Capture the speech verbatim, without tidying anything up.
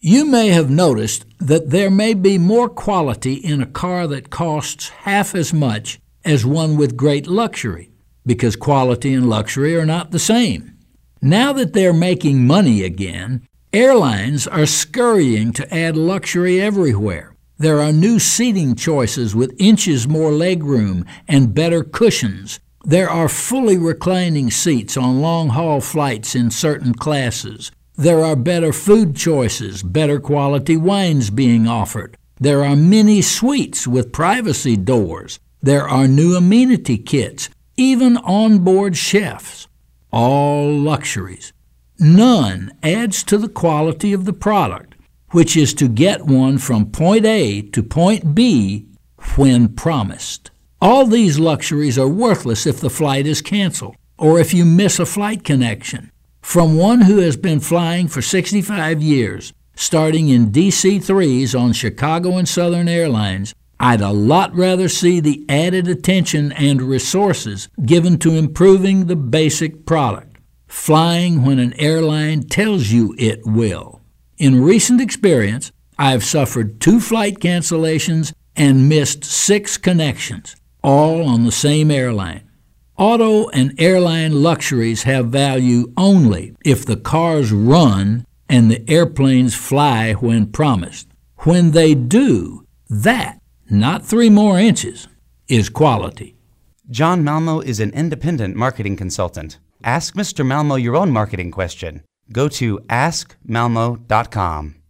You may have noticed that there may be more quality in a car that costs half as much as one with great luxury, because quality and luxury are not the same. Now that they're making money again, airlines are scurrying to add luxury everywhere. There are new seating choices with inches more legroom and better cushions. There are fully reclining seats on long-haul flights in certain classes. There are better food choices, better quality wines being offered. There are mini suites with privacy doors. There are new amenity kits, even onboard chefs. All luxuries. None adds to the quality of the product, which is to get one from point A to point B when promised. All these luxuries are worthless if the flight is canceled or if you miss a flight connection. From one who has been flying for sixty-five years, starting in D C threes on Chicago and Southern Airlines, I'd a lot rather see the added attention and resources given to improving the basic product, flying when an airline tells you it will. In recent experience, I have suffered two flight cancellations and missed six connections, all on the same airline. Auto and airline luxuries have value only if the cars run and the airplanes fly when promised. When they do, that, not three more inches, is quality. John Malmo is an independent marketing consultant. Ask Mister Malmo your own marketing question. Go to ask malmo dot com.